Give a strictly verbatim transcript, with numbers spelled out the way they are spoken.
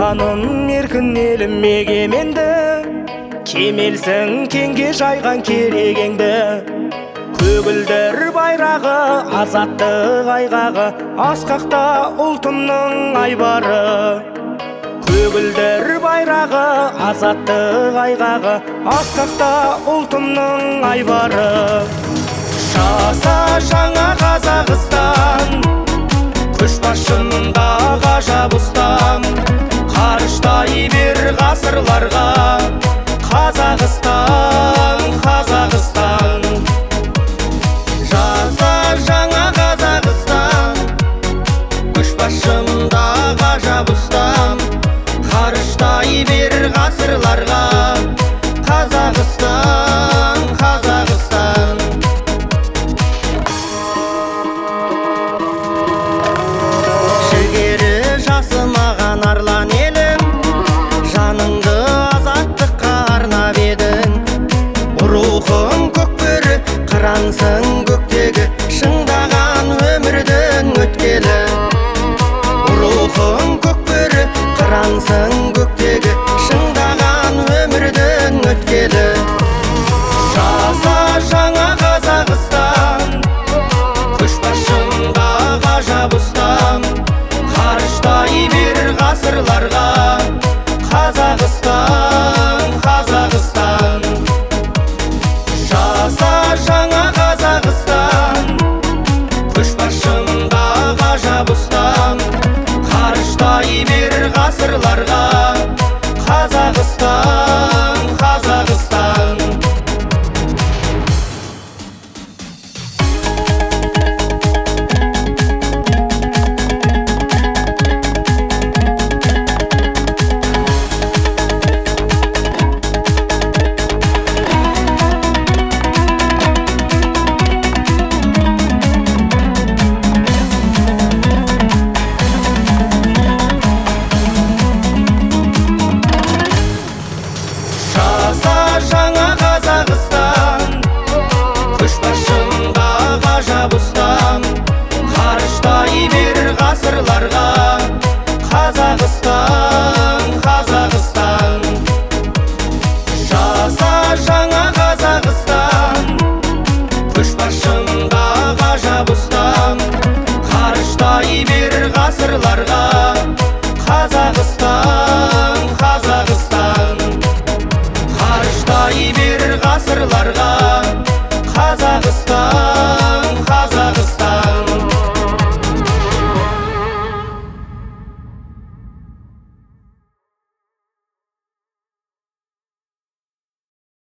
жаным еркін елім егеменді, кемелсің кеңге жайған керегеңді. Көгілдір байрағы, азаттық айғағы, асқақта ұлтымның айбары. Көгілдір байрағы, азаттық айғағы, асқақта ұлтымның айбары. Жаса жаңа Қазақстан, көшбасшында ғажап ұстам, қарыштай бер ғасырларға. Қазақстан, Қазақстан. Жаса жаңа Қазақстан, көшбасшында ғажап ұстам, қарыштай бер ғасырларға. Қазақстан, Қазақстан. Жігері жасымаған арлан елім, жаныңды азаттыққа арнап едің. Рухың көкбөрі, қырансың көктегі, шыңдаған өмірдің өткелі. Рухың көкбөрі, қырансың көктегі, шыңдаған өмірдің өткелі. Жаса жаңа Қазақстан, көшбасшында ғажап ұстам, қарыштай бер ғасырларға. Қазақстан, Қазақстан. Жаса жаңа Қазақстан, көшбасшында ғажап ұстам, қарыштай бер ғасырларға. Қазақстан, Қазақстан. Жаңа Қазақстан, көшбасшында ғажап ұстам, қарыштай бер ғасырларға. Қазақстан, Қазақстан. Жаса жаңа Қазақстан, көшбасшында ғажап ұстам, қарыштай бер ғасырларға. Қазақстан, Қазақстан. Қарыштай бер ғасырларға.